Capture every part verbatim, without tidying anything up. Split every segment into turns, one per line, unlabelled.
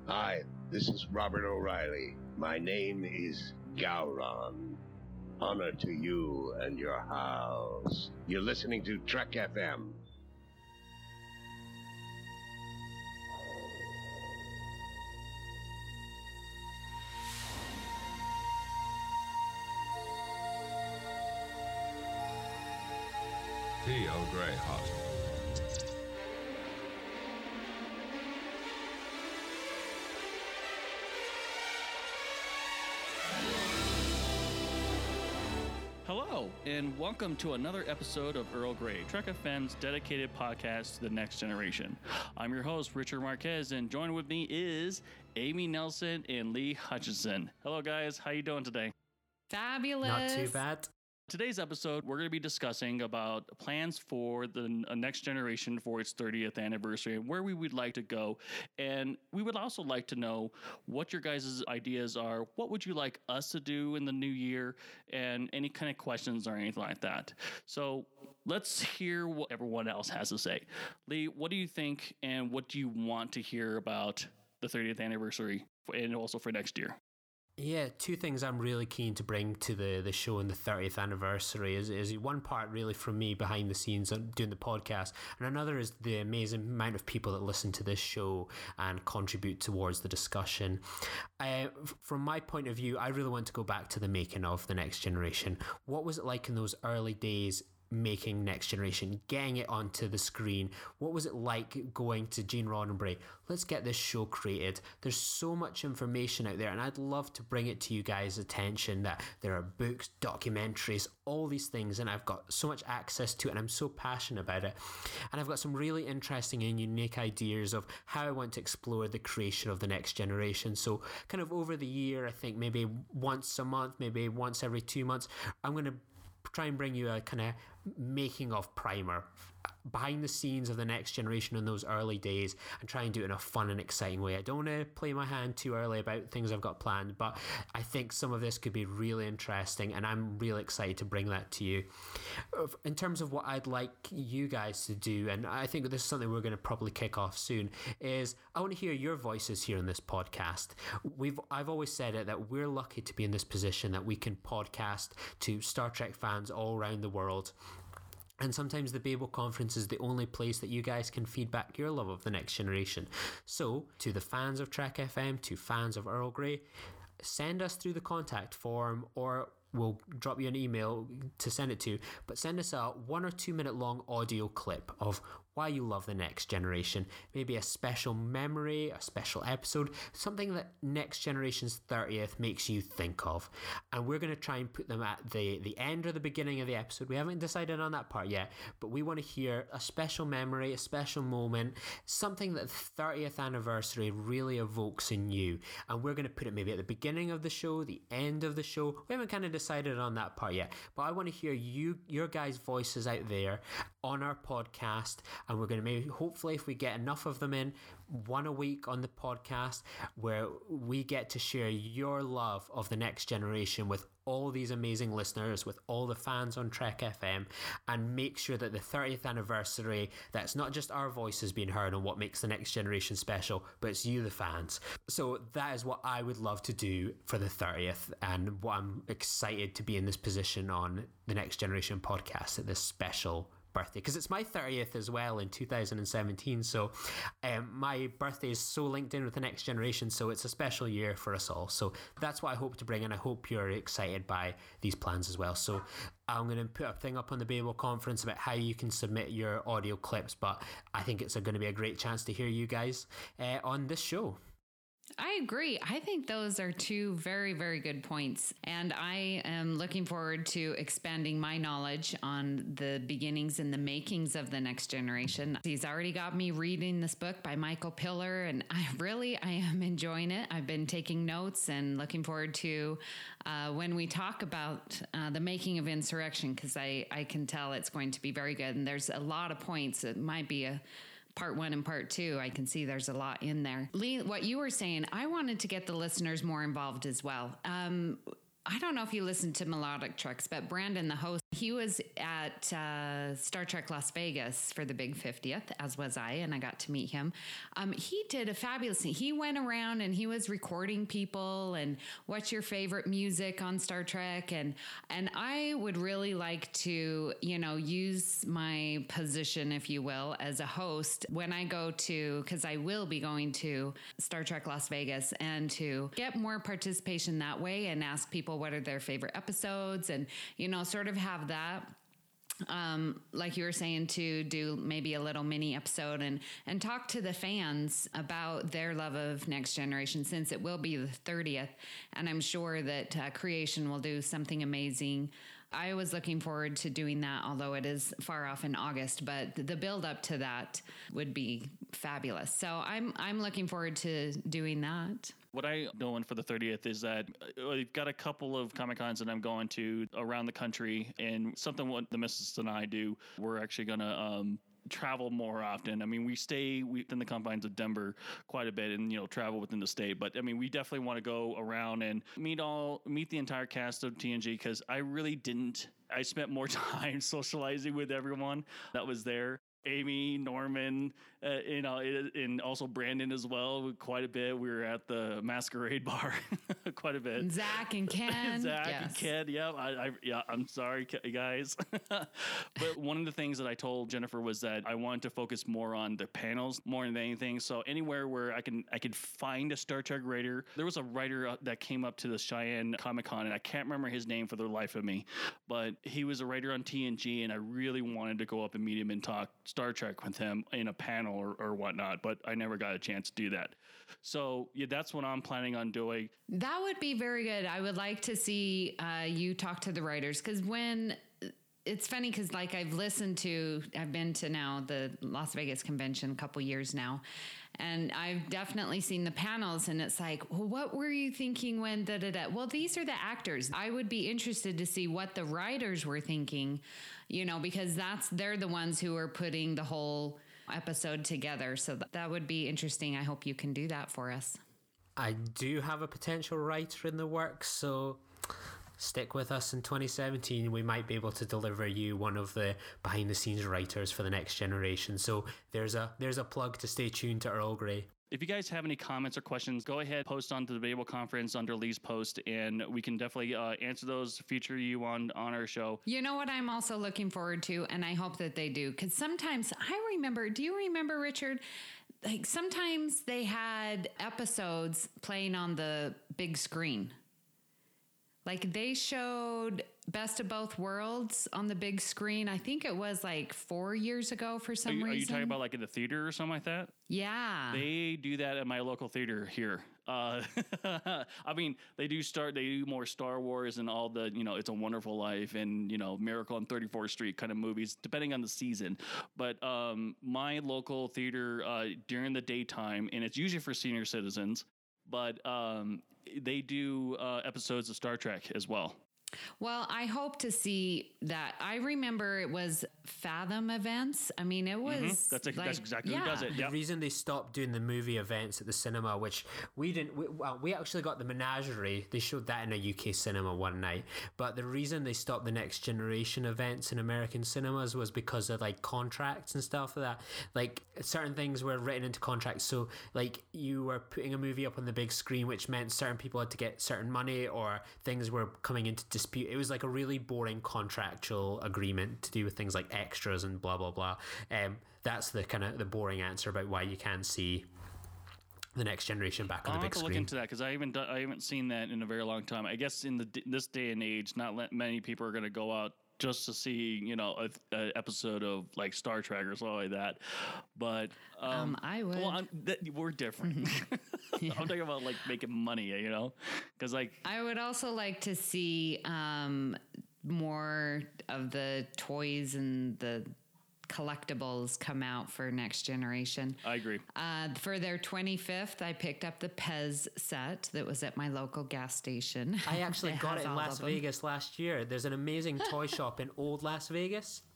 Hi, this is Robert O'Reilly. My name is Gowron. Honor to you and your house. You're listening to Trek F M.
T. Earl Grey hot.
Hello, and welcome to another episode of Earl Grey, Trek F M's dedicated podcast to the next generation. I'm your host, Richard Marquez, and joined with me is Amy Nelson and Lee Hutchinson. Hello, guys. How you doing today?
Fabulous.
Not too bad.
Today's episode, we're going to be discussing about plans for the next generation for its thirtieth anniversary and where we would like to go. And we would also like to know what your guys' ideas are. What would you like us to do in the new year? And any kind of questions or anything like that. So let's hear what everyone else has to say. Lee, what do you think and what do you want to hear about the thirtieth anniversary and also for next year?
Yeah, two things I'm really keen to bring to the, the show in the thirtieth anniversary is, is one part really from me behind the scenes doing the podcast, and another is the amazing amount of people that listen to this show and contribute towards the discussion. Uh, from my point of view, I really want to go back to the making of The Next Generation. What was it like in those early days making Next Generation, getting it onto the screen? What was it like going to Gene Roddenberry? Let's get this show created. There's so much information out there, and I'd love to bring it to you guys' attention that there are books, documentaries, all these things, and I've got so much access to it, and I'm so passionate about it. And I've got some really interesting and unique ideas of how I want to explore the creation of The Next Generation. So kind of over the year, I think maybe once a month, maybe once every two months, I'm going to try and bring you a kind of making of primer behind the scenes of The Next Generation in those early days, and try and do it in a fun and exciting way. I don't want to play my hand too early about things I've got planned, but I think some of this could be really interesting, and I'm really excited to bring that to you. In terms of what I'd like you guys to do, and I think this is something we're going to probably kick off soon, is I want to hear your voices here in this podcast. We've I've always said it that we're lucky to be in this position that we can podcast to Star Trek fans all around the world. And sometimes the Babel Conference is the only place that you guys can feedback your love of The Next Generation. So, to the fans of Trek F M, to fans of Earl Grey, send us through the contact form, or we'll drop you an email to send it to, but send us a one or two minute long audio clip of why you love The Next Generation. Maybe a special memory, a special episode, something that Next Generation's thirtieth makes you think of. And we're going to try and put them at the, the end or the beginning of the episode. We haven't decided on that part yet, but we want to hear a special memory, a special moment, something that the thirtieth anniversary really evokes in you. And we're going to put it maybe at the beginning of the show, the end of the show. We haven't kind of decided on that part yet, but I want to hear you, your guys' voices out there on our podcast. And we're going to maybe, hopefully, if we get enough of them in, one a week on the podcast, where we get to share your love of The Next Generation with all these amazing listeners, with all the fans on Trek F M, and make sure that the thirtieth anniversary, that's not just our voices being heard on what makes The Next Generation special, but it's you, the fans. So that is what I would love to do for the thirtieth, and what I'm excited to be in this position on The Next Generation podcast at this special birthday, because it's my thirtieth as well in two thousand seventeen. So um, my birthday is so linked in with The Next Generation, so it's a special year for us all. So that's what I hope to bring, and I hope you're excited by these plans as well. So I'm going to put a thing up on the Babel Conference about how you can submit your audio clips, but I think it's going to be a great chance to hear you guys uh, on this show.
I agree. I think those are two very, very good points. And I am looking forward to expanding my knowledge on the beginnings and the makings of The Next Generation. He's already got me reading this book by Michael Piller, and I really, I am enjoying it. I've been taking notes and looking forward to uh, when we talk about uh, the making of Insurrection, because I, I can tell it's going to be very good. And there's a lot of points. It might be a part one and part two. I can see there's a lot in there. Lee, what you were saying, I wanted to get the listeners more involved as well. Um, I don't know if you listened to Melodic Trucks, but Brandon, the host, he was at uh, Star Trek Las Vegas for the big fiftieth, as was I, and I got to meet him. Um, he did a fabulous thing. He went around and he was recording people and what's your favorite music on Star Trek. And, and I would really like to, you know, use my position, if you will, as a host when I go to, because I will be going to Star Trek Las Vegas, and to get more participation that way and ask people what are their favorite episodes, and, you know, sort of have that. Um, like you were saying, to do maybe a little mini episode and, and talk to the fans about their love of Next Generation, since it will be the thirtieth. And I'm sure that uh, Creation will do something amazing. I was looking forward to doing that, although it is far off in August, but the build up to that would be fabulous. So I'm, I'm looking forward to doing that.
What I'm doing for the thirtieth is that I've got a couple of Comic Cons that I'm going to around the country, and something what the missus and I do, we're actually going to um, travel more often. I mean, we stay within the confines of Denver quite a bit, and, you know, travel within the state. But I mean, we definitely want to go around and meet all meet the entire cast of T N G, because I really didn't. I spent more time socializing with everyone that was there. Amy, Norman, uh, you know, and also Brandon as well, quite a bit. We were at the Masquerade Bar quite a bit.
Zach and Ken.
Zach
yes.
and Ken, yeah. I, I, yeah, I'm sorry, guys. But one of the things that I told Jennifer was that I wanted to focus more on the panels more than anything. So anywhere where I can I could find a Star Trek writer. There was a writer that came up to the Cheyenne Comic Con, and I can't remember his name for the life of me, but he was a writer on T N G, and I really wanted to go up and meet him and talk Star Trek with him in a panel or, or whatnot, but I never got a chance to do that. So yeah, that's what I'm planning on doing.
That would be very good. I would like to see uh, you talk to the writers, because when it's funny, because like I've listened to, I've been to now the Las Vegas convention a couple years now, and I've definitely seen the panels, and it's like, well, what were you thinking when da da da? Well, these are the actors. I would be interested to see what the writers were thinking, you know, because that's they're the ones who are putting the whole episode together. So th- that would be interesting. I hope you can do that for us.
I do have a potential writer in the works, so stick with us in twenty seventeen. We might be able to deliver you one of the behind the scenes writers for the Next Generation. So there's a there's a plug to stay tuned to Earl Grey.
If you guys have any comments or questions, go ahead, post on the Debatable Conference under Lee's post, and we can definitely uh, answer those, feature you on, on our show.
You know what I'm also looking forward to, and I hope that they do, because sometimes I remember, do you remember, Richard? Like sometimes they had episodes playing on the big screen. Like they showed Best of Both Worlds on the big screen. I think it was like four years ago for some
are you,
reason.
Are you talking about like in the theater or something like that?
Yeah.
They do that at my local theater here. Uh, I mean, they do start, they do more Star Wars and all the, you know, It's a Wonderful Life and, you know, Miracle on thirty-fourth Street kind of movies, depending on the season. But um, my local theater uh, during the daytime, and it's usually for senior citizens, but um, they do uh, episodes of Star Trek as well.
Well, I hope to see that. I remember it was Fathom events. I mean, it was...
Mm-hmm. That's, a,
like,
that's exactly
yeah.
who does it.
The
Yep.
reason they stopped doing the movie events at the cinema, which we didn't, we, well, we actually got the Menagerie. They showed that in a U K cinema one night. But the reason they stopped the Next Generation events in American cinemas was because of like contracts and stuff like that. Like certain things were written into contracts. So like you were putting a movie up on the big screen, which meant certain people had to get certain money, or things were coming into dispute. It was like a really boring contractual agreement to do with things like extras and blah blah blah. Um, that's the kind of the boring answer about why you can't see the Next Generation back on
I'll
the
have
big
to
screen.
look into that, because I haven't done, I haven't seen that in a very long time. I guess in the this day and age, not let, many people are going to go out just to see, you know, a, a episode of like Star Trek or something like that. But um,
Um, I would.
Well, I'm, that, we're different. I'm talking about like making money, you know, because like
I would also like to see um, more of the toys and the collectibles come out for Next Generation.
I agree.
Uh, for their twenty-fifth, I picked up the Pez set that was at my local gas station.
I actually got
has
it in
all
Las
of them.
Vegas last year. There's an amazing toy shop in Old Las Vegas.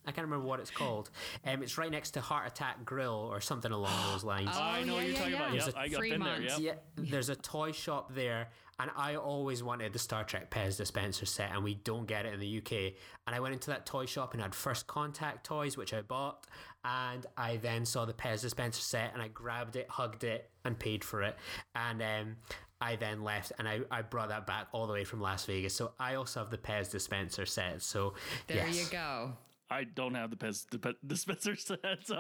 I can't remember what it's called. Um, it's right next to Heart Attack Grill or something along those lines.
Oh,
I know
yeah,
what you're
yeah,
talking
yeah.
about.
There's
Yep,
a
I got been there.
Fremont.
Yep.
Yeah, there's a toy shop there, and I always wanted the Star Trek Pez dispenser set, and we don't get it in the U K. And I went into that toy shop and had First Contact toys, which I bought, and I then saw the Pez dispenser set, and I grabbed it, hugged it, and paid for it. And um, I then left, and I, I brought that back all the way from Las Vegas. So I also have the Pez dispenser set. So
There
yes.
you go.
I don't have the Pez dip- dispenser set, so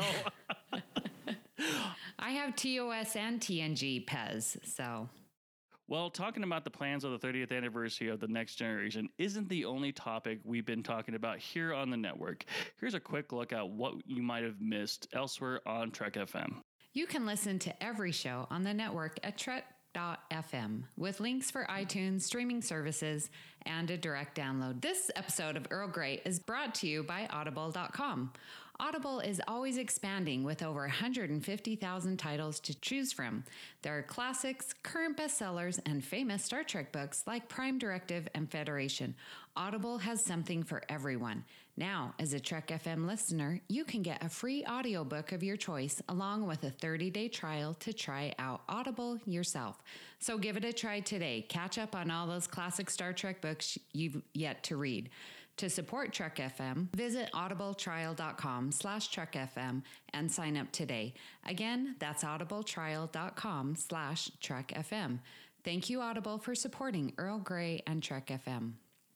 I have T O S and T N G Pez, so
well, talking about the plans of the thirtieth anniversary of the Next Generation isn't the only topic we've been talking about here on the network. Here's a quick look at what you might have missed elsewhere on Trek F M.
you can listen to every show on the network at trek dot f m with links for iTunes, streaming services, and a direct download. This episode of Earl Grey is brought to you by audible dot com. Audible is always expanding with over one hundred fifty thousand titles to choose from. There are classics, current bestsellers, and famous Star Trek books like Prime Directive and Federation. Audible has something for everyone. Now, as a Trek F M listener, you can get a free audiobook of your choice along with a thirty-day trial to try out Audible yourself. So give it a try today. Catch up on all those classic Star Trek books you've yet to read. To support Trek F M, visit audibletrial.com slash Trek FM and sign up today. Again, that's audibletrial.com slash Trek FM. Thank you, Audible, for supporting Earl Grey and Trek F M.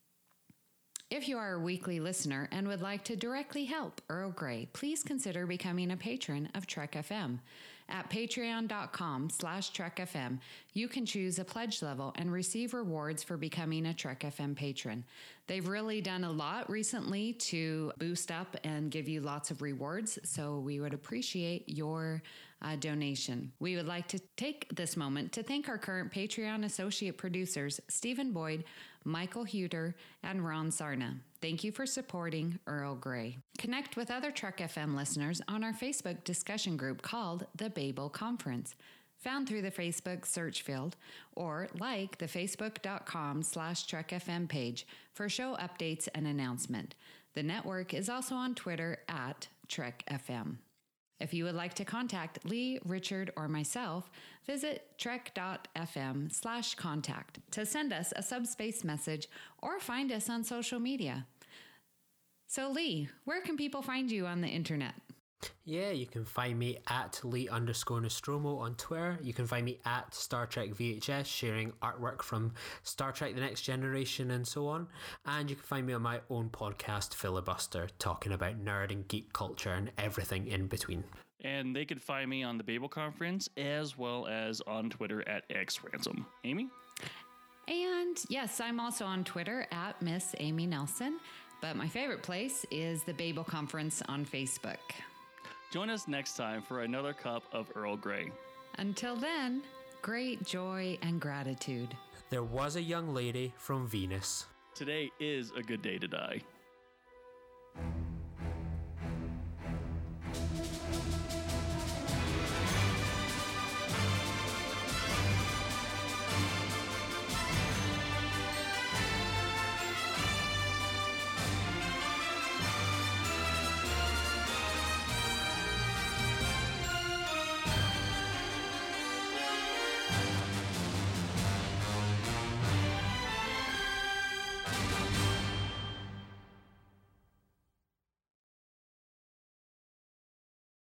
If you are a weekly listener and would like to directly help Earl Grey, please consider becoming a patron of Trek F M. At patreon.com slash Trek FM, you can choose a pledge level and receive rewards for becoming a Trek F M patron. They've really done a lot recently to boost up and give you lots of rewards, so we would appreciate your uh, donation. We would like to take this moment to thank our current Patreon associate producers, Stephen Boyd, Michael Huter, and Ron Sarna. Thank you for supporting Earl Grey. Connect with other Trek F M listeners on our Facebook discussion group called the Babel Conference, found through the Facebook search field, or like the facebook.com slash Trek FM page for show updates and announcement. The network is also on Twitter at Trek F M. If you would like to contact Lee, Richard, or myself, visit trek.fm slash contact to send us a subspace message or find us on social media. So Lee, where can people find you on the internet?
Yeah, you can find me at Lee underscore Nostromo on Twitter. You can find me at Star Trek V H S, sharing artwork from Star Trek The Next Generation and so on. And you can find me on my own podcast, Filibuster, talking about nerd and geek culture and everything in between.
And they could find me on the Babel Conference as well as on Twitter at xransom. Amy?
And yes, I'm also on Twitter at Miss Amy Nelson, but my favorite place is the Babel Conference on Facebook.
Join us next time for another cup of Earl Grey.
Until then, great joy and gratitude.
There was a young lady from Venus.
Today is a good day to die.